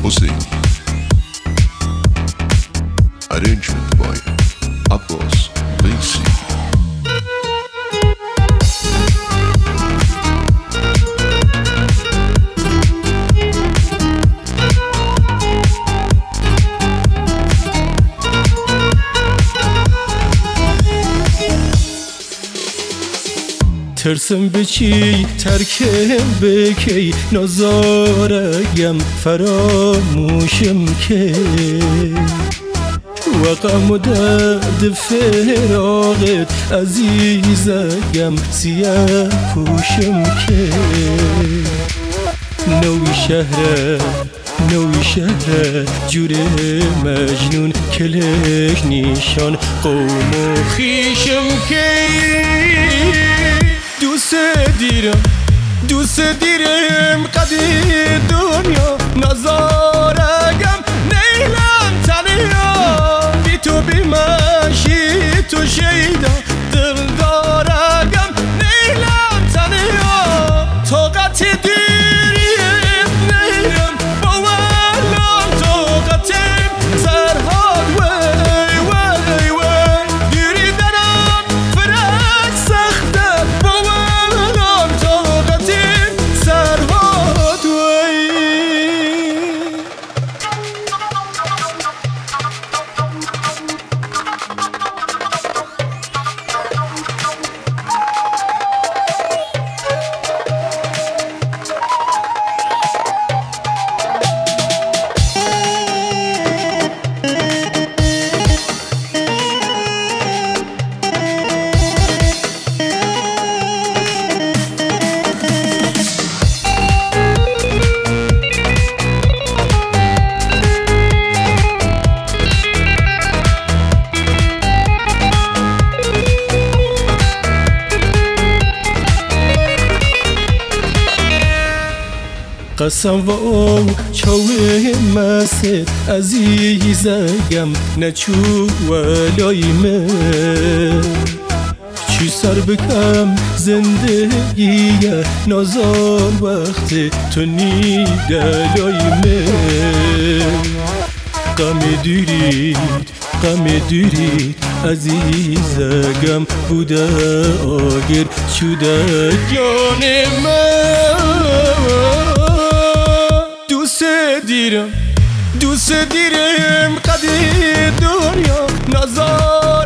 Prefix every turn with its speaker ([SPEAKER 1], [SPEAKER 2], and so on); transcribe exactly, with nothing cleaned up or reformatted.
[SPEAKER 1] Husseini. Arrangement by Abbas Baisi.
[SPEAKER 2] ترسم بچی ترکم بکی نزارگم فراموشم که وقم و درد فراغت عزیزگم سیاه پوشم که نوی شهره نوی شهره جور مجنون کلش نیشان قوم و خیشم که دوست دیرم دوست دیرم قدی دنیا نزارگم نیلم تنیا بی تو بی منشی تو شیدا دل دارگم نیلم تنیا طاقت دیریم نیرم باورم طاقتیم سرحال وی وی وی دیری درم فرق سخته قسم و او چوه مسد عزیزگم نچو ولایمه چی سر بکم زندگی نازار وقت تو نی دلایمه غم دیرید غم دیرید عزیزگم بوده آگر شده جان من دوست دیرم دوست دیرم قدی دنیا نزار